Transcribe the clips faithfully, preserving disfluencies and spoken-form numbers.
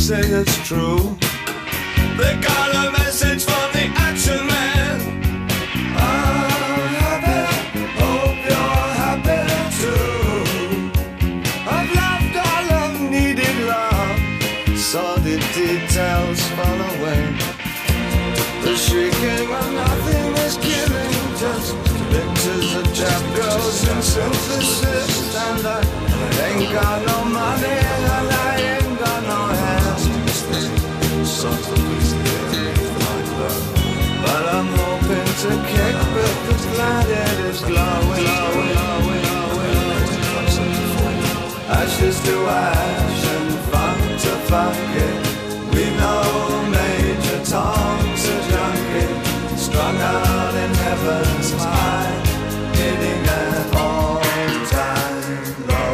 say it's true. They got a message from the action man. I'm happy, hope you're happy too. I've loved all I've needed love, saw the details fall away. The shrieking when nothing is killing, just pictures of chap girls and synthesis. And I ain't got no money and I ain't got no hands, but I'm hoping to kick with the planet is glowing, glowing, glowing, glowing. Ashes to ash and funk to funk it. We know Major Tom's a junkie, strung out in heaven's high, hitting an all-time low.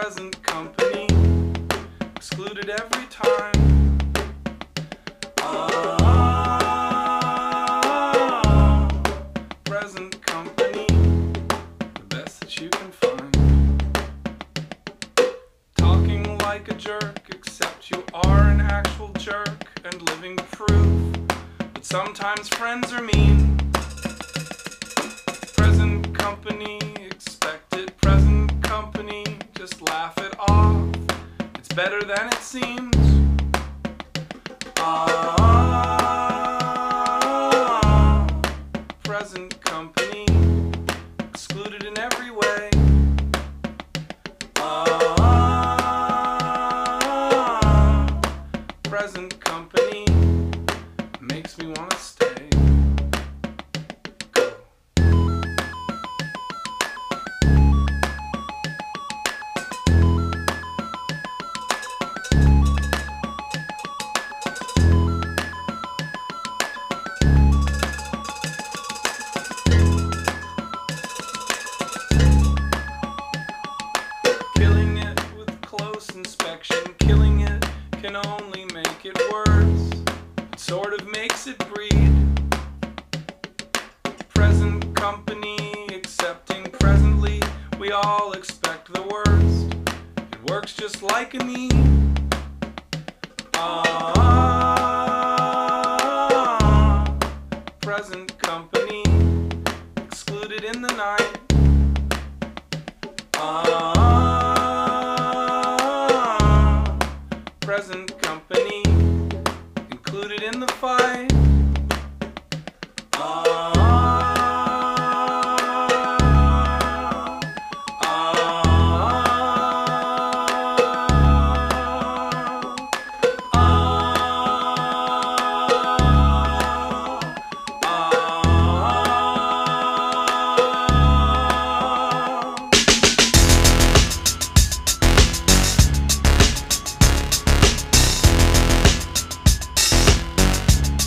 present company, excluded every time. Ah, present company, the best that you can find. Talking like a jerk, except you are an actual jerk and living proof that sometimes friends are mean. Present company, expect it. Present company, just laugh it off. It's better than it seems. Ah, present company, excluded in every way. Ah, present company, makes me want to stay. Killing it with close inspection, killing it can only make it worse. It sort of makes it breed. Present company, accepting presently, we all expect the worst. It works just like a need. Ah, present company, excluded in the night. Ah, present company, included in the fight. Ah, ah, ah.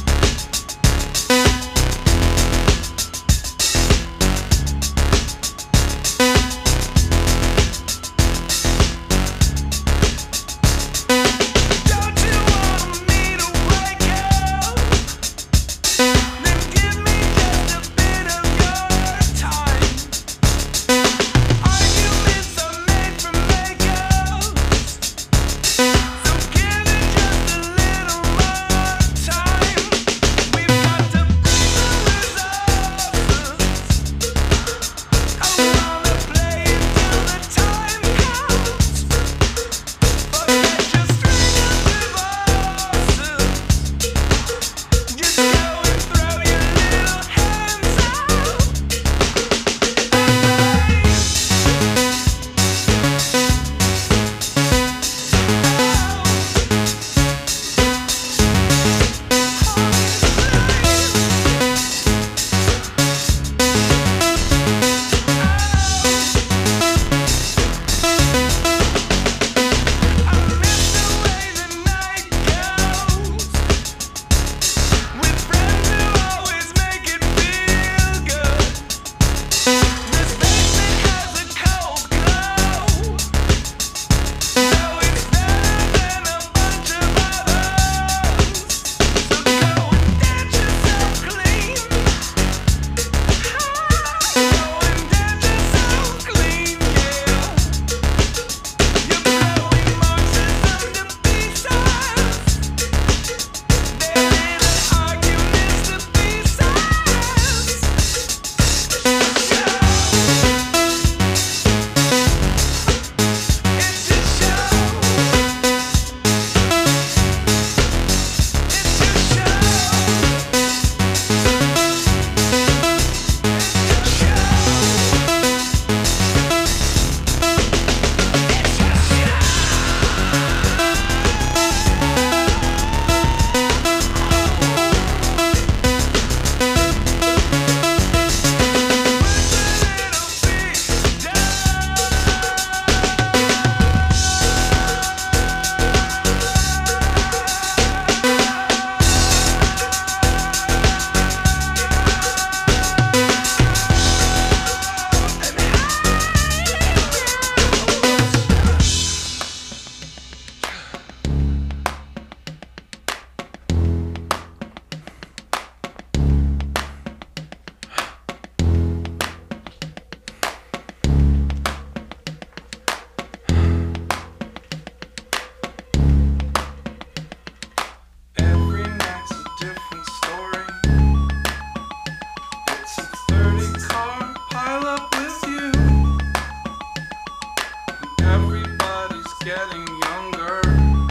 getting younger.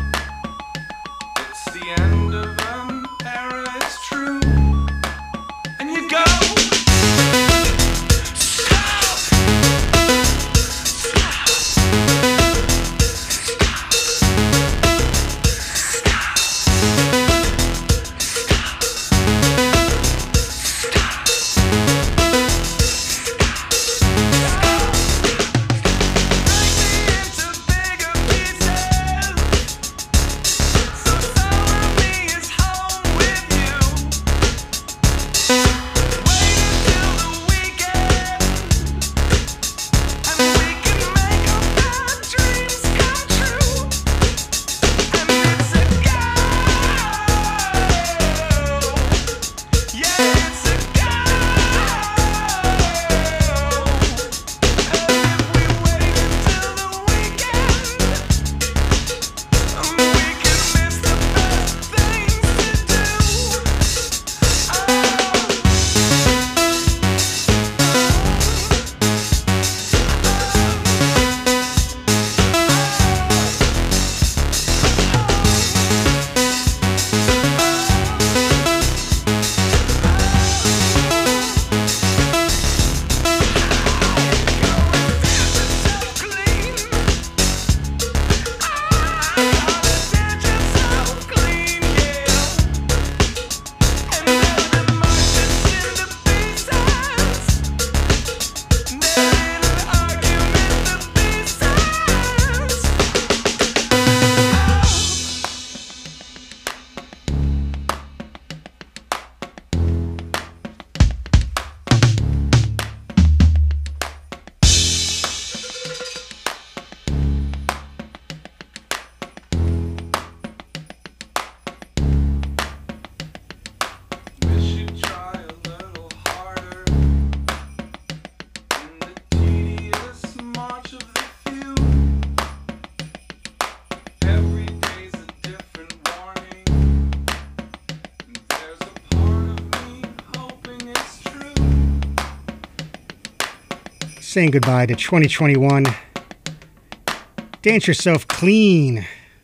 It's the end of an era, it's true. And you go. Saying goodbye to twenty twenty-one. Dance Yourself Clean.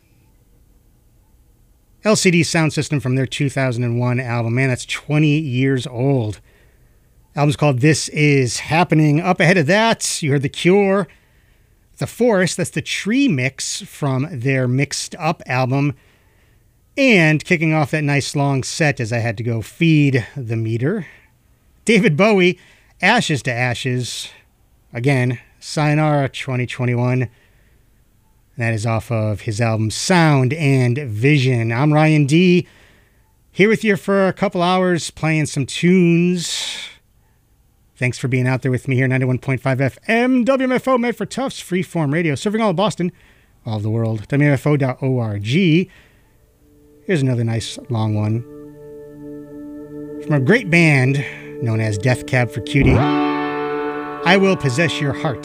L C D Sound System from their two thousand one album. Man, that's twenty years old. Album's called This Is Happening. Up ahead of that, you heard The Cure. The Forest, that's the Tree mix from their Mixed Up album. And kicking off that nice long set as I had to go feed the meter, David Bowie, Ashes to Ashes. Again, Sayonara twenty twenty-one. That is off of his album Sound and Vision. I'm Ryan D. Here with you for a couple hours playing some tunes. Thanks for being out there with me here, ninety-one point five F M, W M F O, made for Tufts, freeform radio, serving all of Boston, all of the world, W M F O dot org. Here's another nice long one from a great band known as Death Cab for Cutie. I Will Possess Your Heart.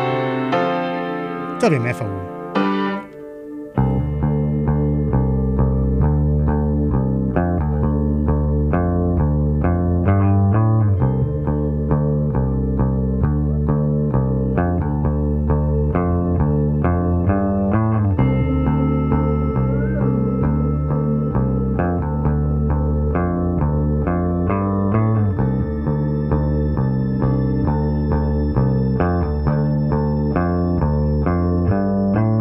W M F O. Thank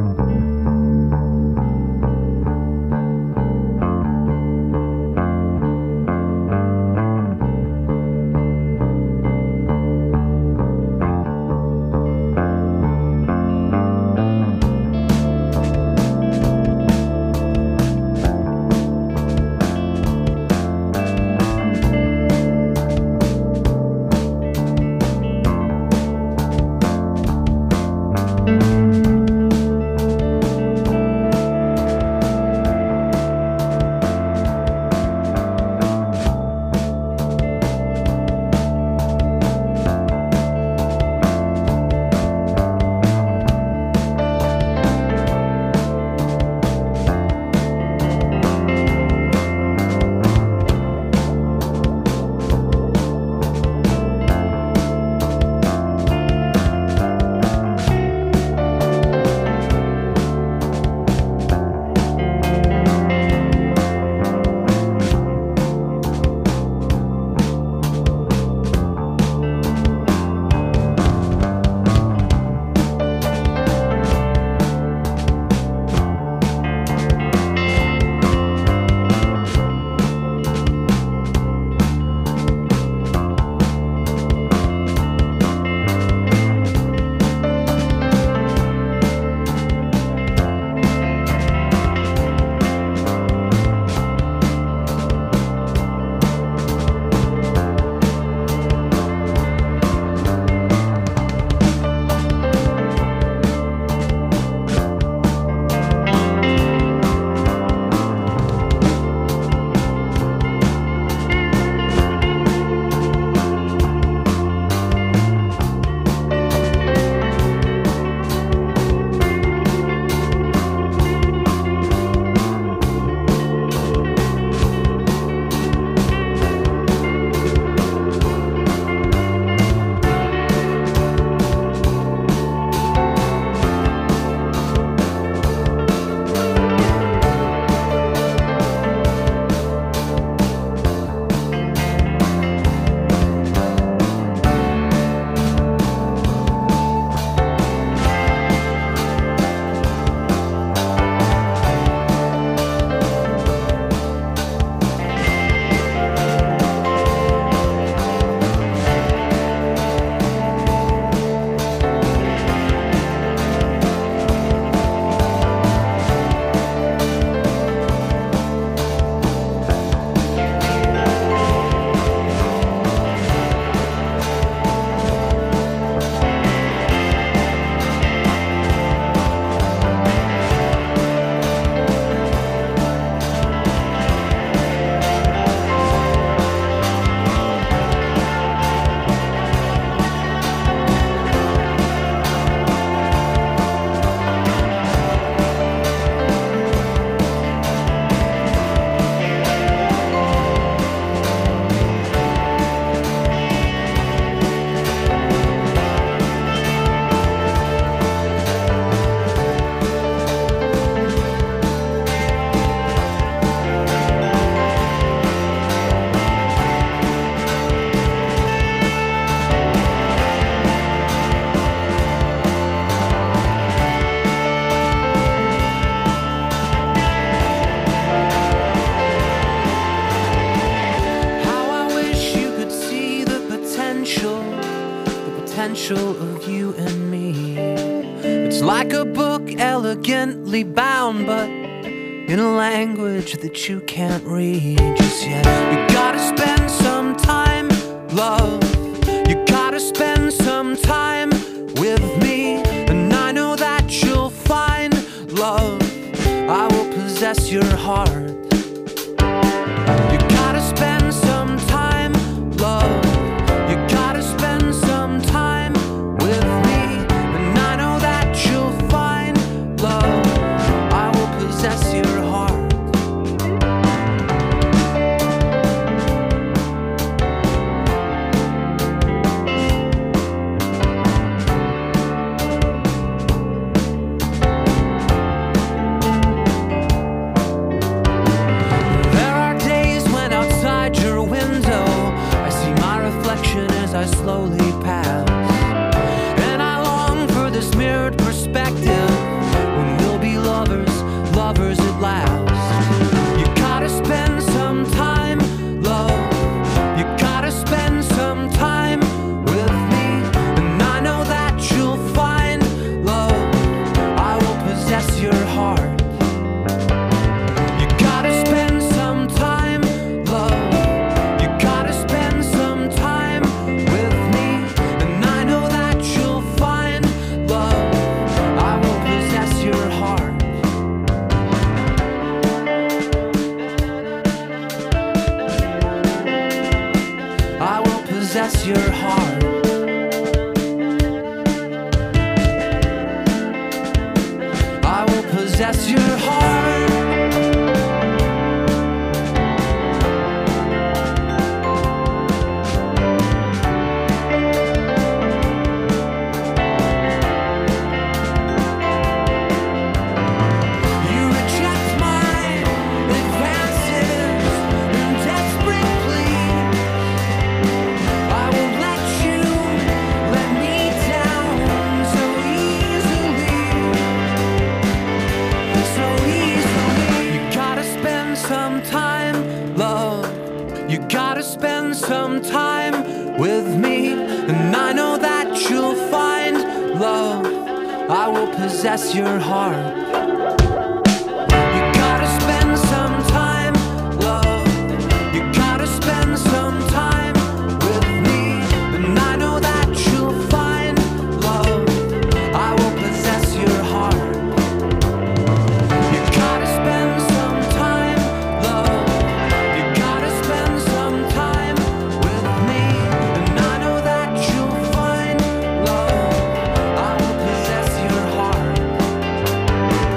special of you and me. It's like a book elegantly bound, but in a language that you can't read just yet. You gotta spend some time, love. You gotta spend some time with me, and I know that you'll find love. I will possess your heart. You gotta spend some time, love. You gotta spend some time with me, and I know that you'll find love. I will possess your heart. I slowly pass, and I long for this mirrored perspective when we'll be lovers, lovers at last. You gotta spend some time, love. You gotta spend some time with me, and I know that you'll find love. I will possess your heart. You gotta spend some time, love. You gotta spend some time with me, and I know that you'll find love. I will possess your heart. I will possess your heart. I will possess your heart. You gotta spend some time with me, and I know that you'll find love. I will possess your heart. You gotta spend some time, love. You gotta spend some time with me, and I know that you'll find love. I will possess your heart. You gotta spend some time, love. You gotta spend some time with me, and I know that you'll find love. I will possess your heart.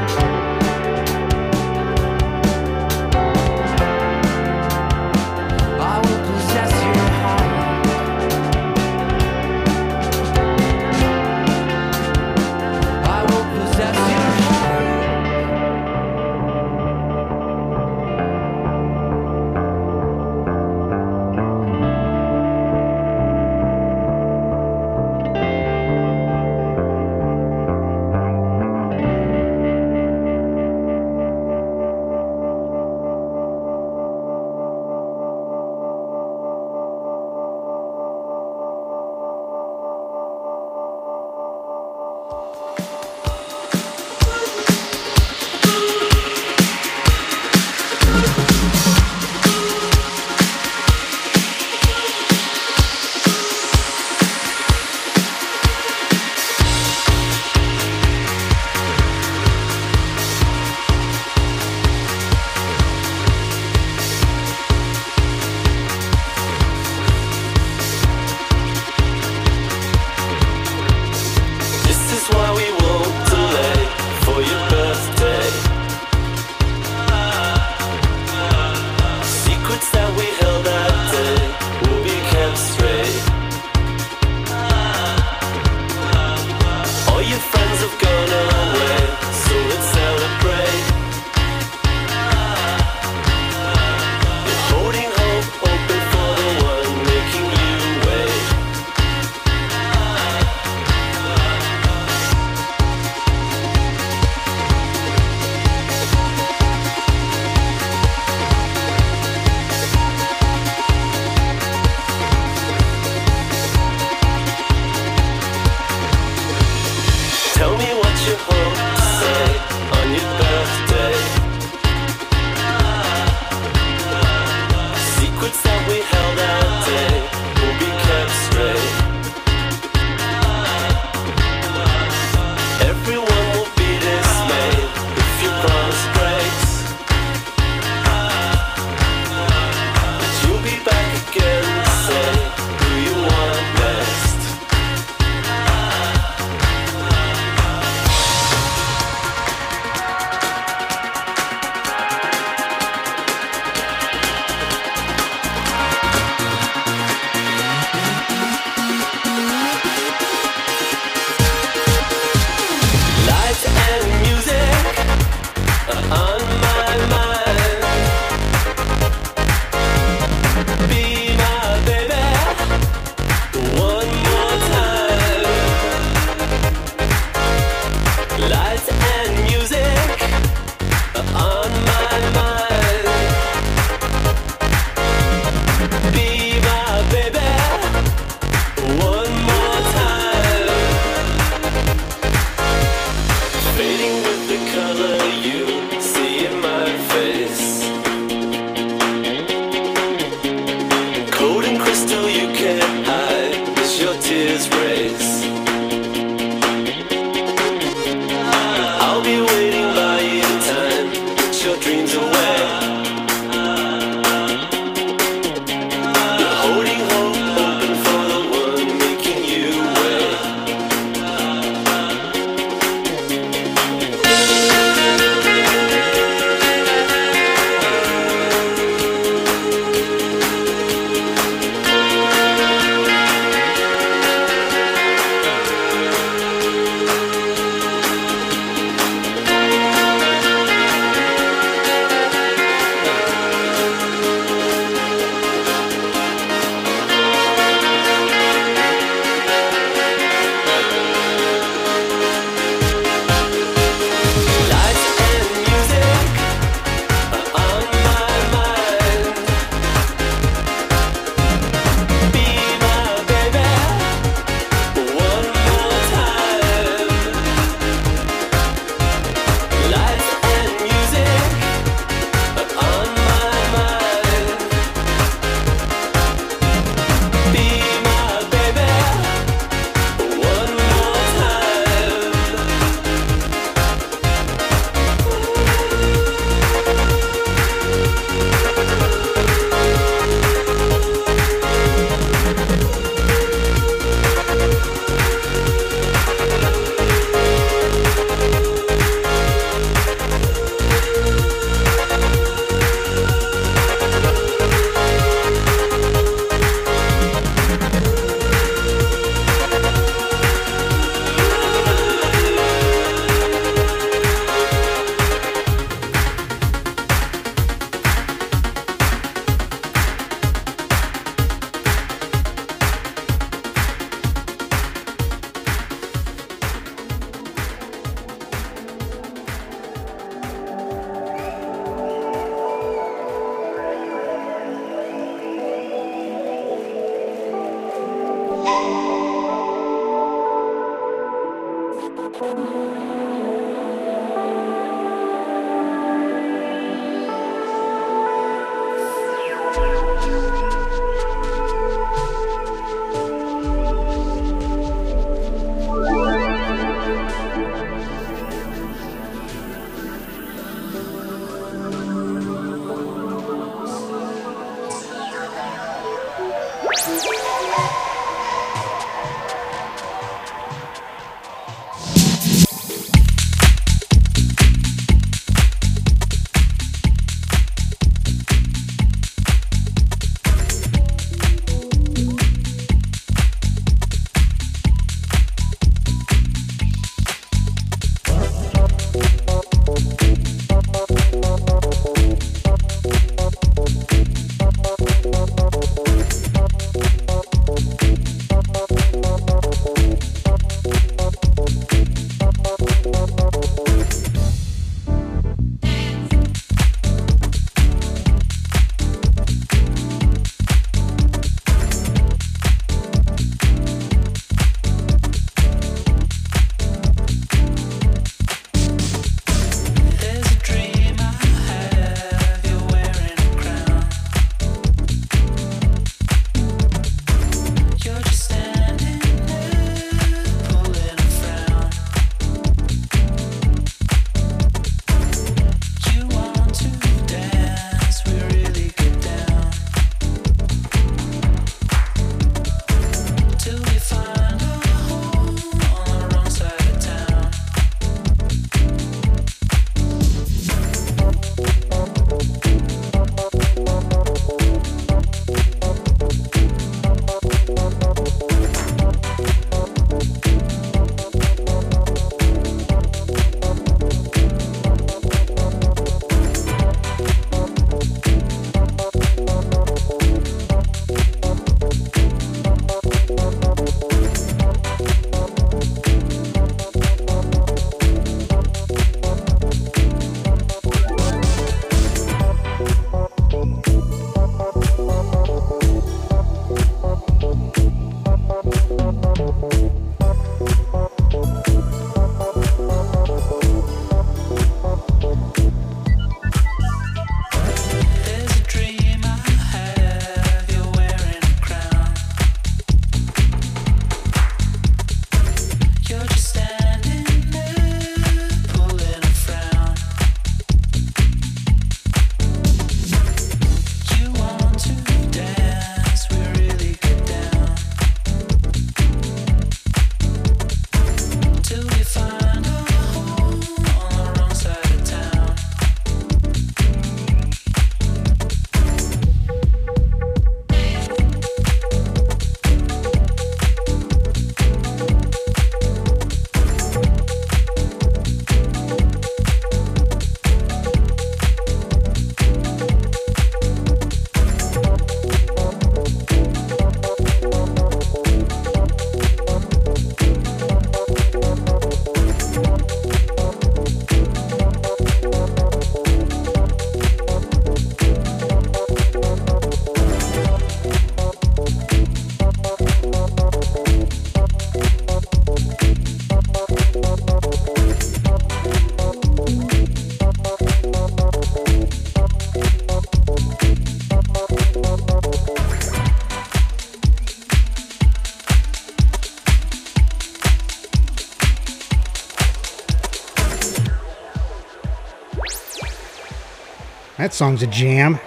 That song's a jam.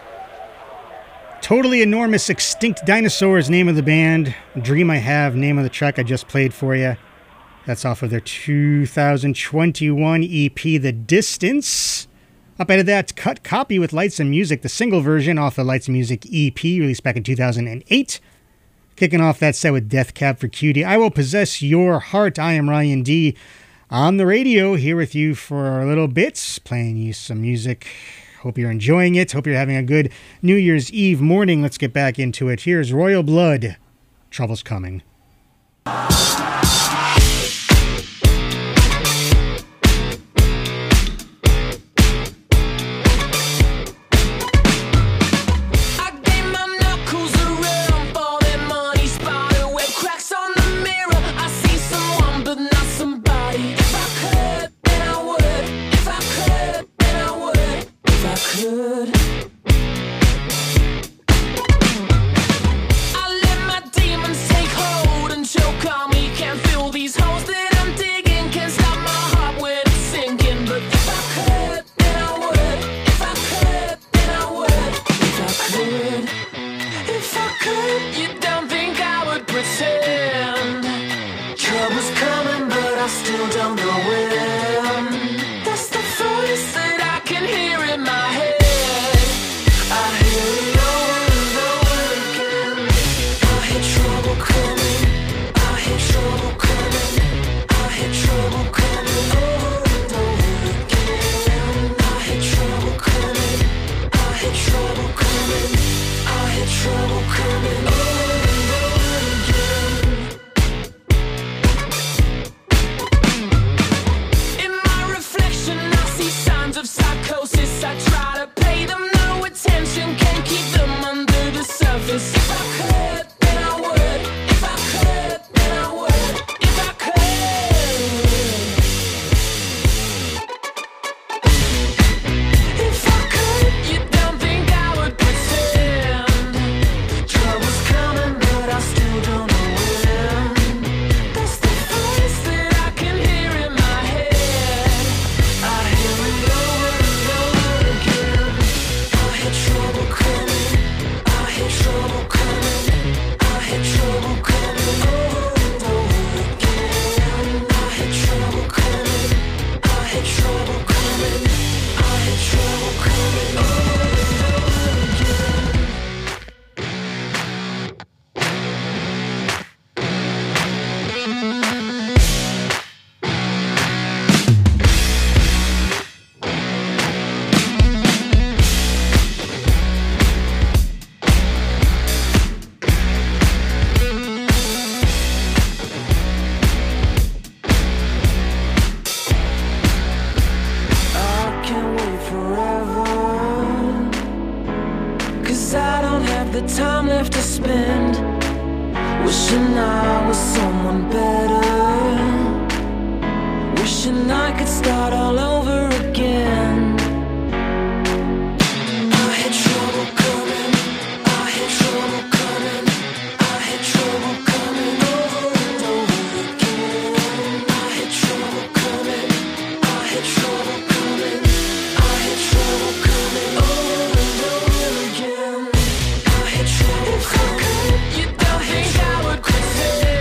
Totally Enormous Extinct Dinosaurs, name of the band. Dream I Have, name of the track I just played for you. That's off of their two thousand twenty-one E P, The Distance. Up ahead of that, Cut Copy with Lights and Music, the single version off the Lights and Music E P, released back in two thousand eight. Kicking off that set with Death Cab for Cutie, I Will Possess Your Heart. I am Ryan D. On the radio, here with you for a little bit, playing you some music. Hope you're enjoying it. Hope you're having a good New Year's Eve morning. Let's get back into it. Here's Royal Blood. Trouble's Coming.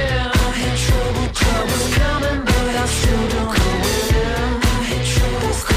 Troubles coming, but I still don't know when.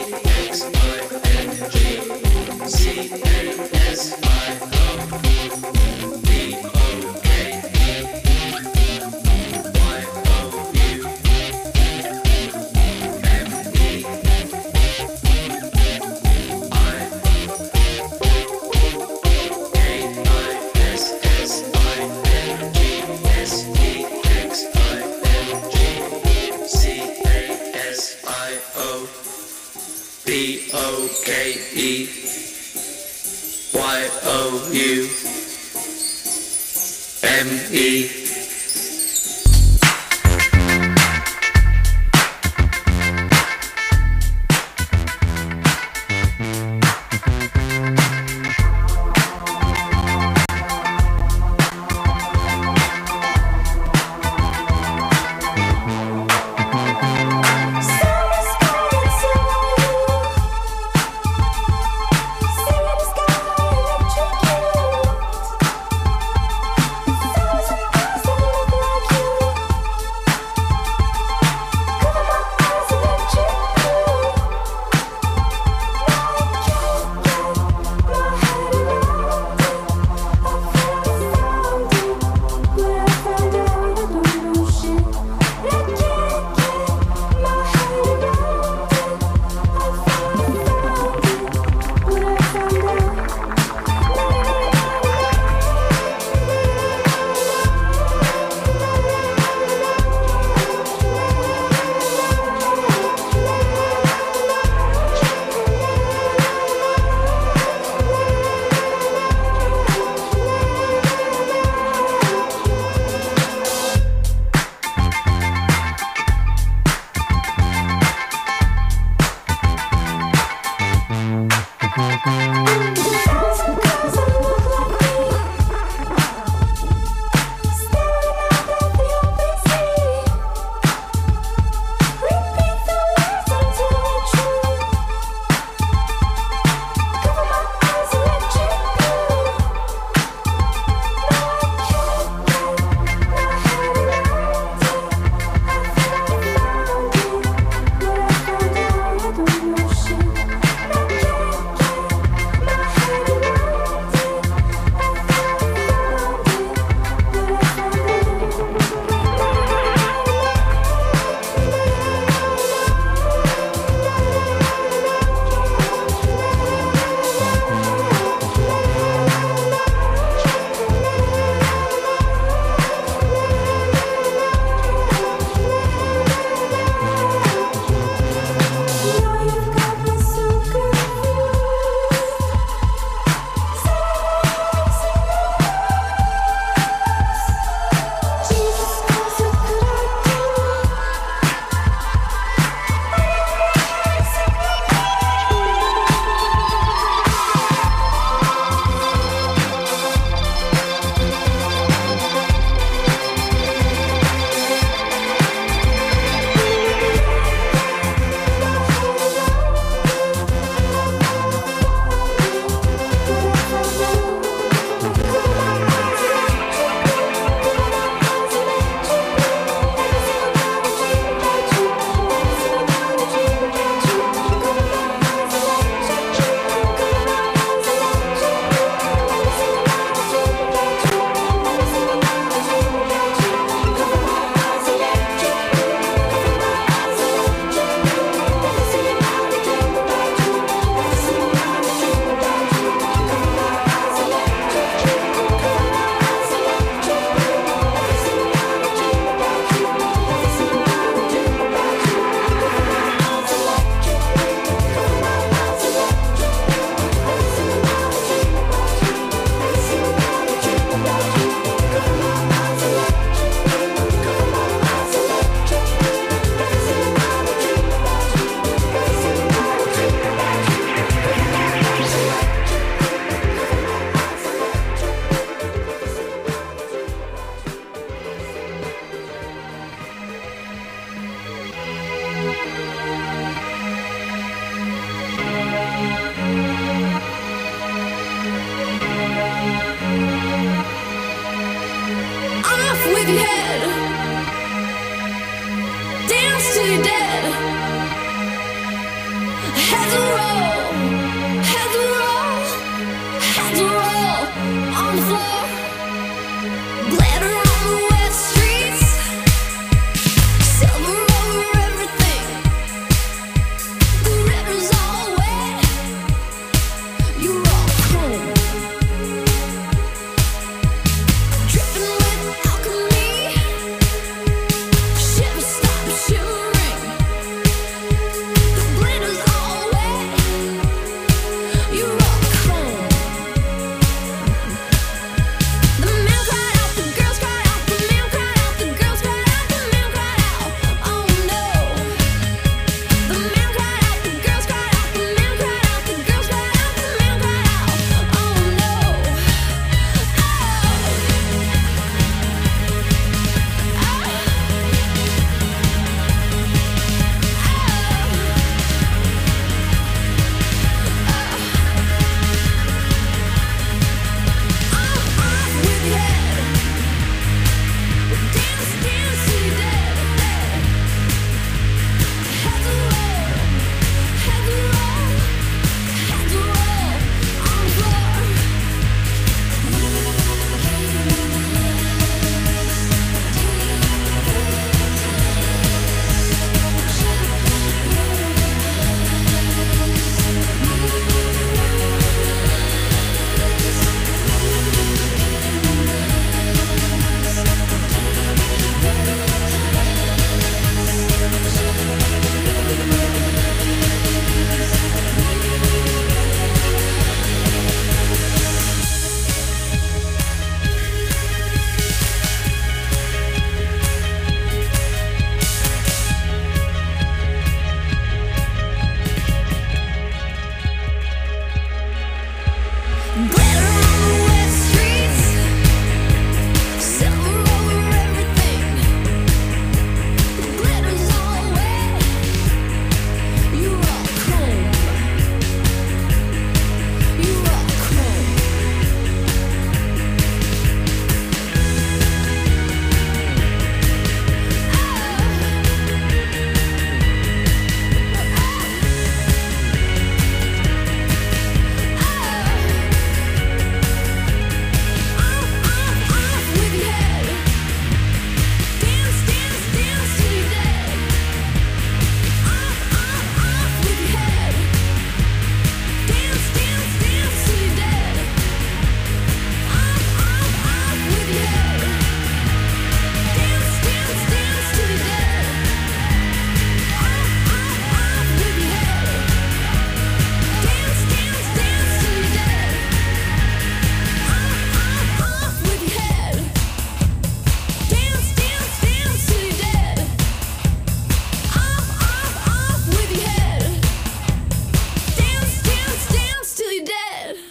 Electrocute.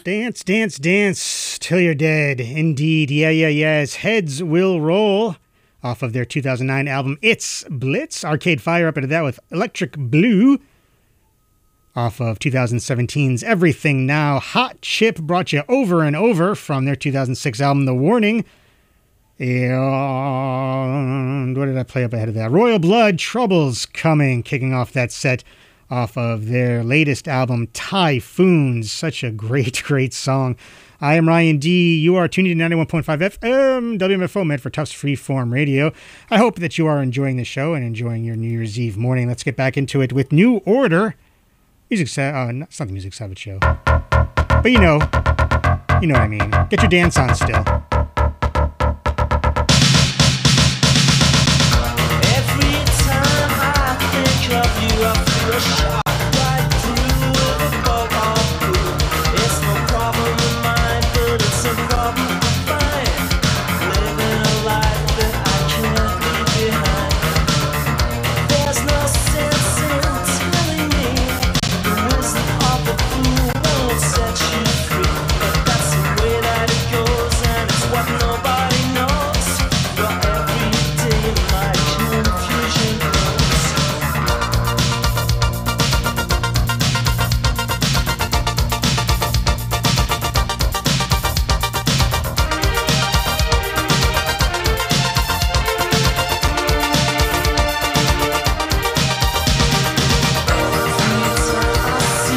Dance, dance, dance till you're dead. Indeed, yeah, yeah, yes. Heads Will Roll off of their two thousand nine album It's Blitz. Arcade Fire up into that with Electric Blue off of two thousand seventeen's Everything Now. Hot Chip brought you Over and Over from their two thousand six album The Warning. And what did I play up ahead of that? Royal Blood, Troubles Coming, kicking off that set off of their latest album, Typhoons. Such a great, great song. I am Ryan D. You are tuned in to ninety-one point five F M, W M F O, meant for Tufts Freeform Radio. I hope that you are enjoying the show and enjoying your New Year's Eve morning. Let's get back into it with New Order. Music, Sa- uh, it's not the Music Savage Show. But you know, you know what I mean. Get your dance on still. Every time I think of you, I feel shy.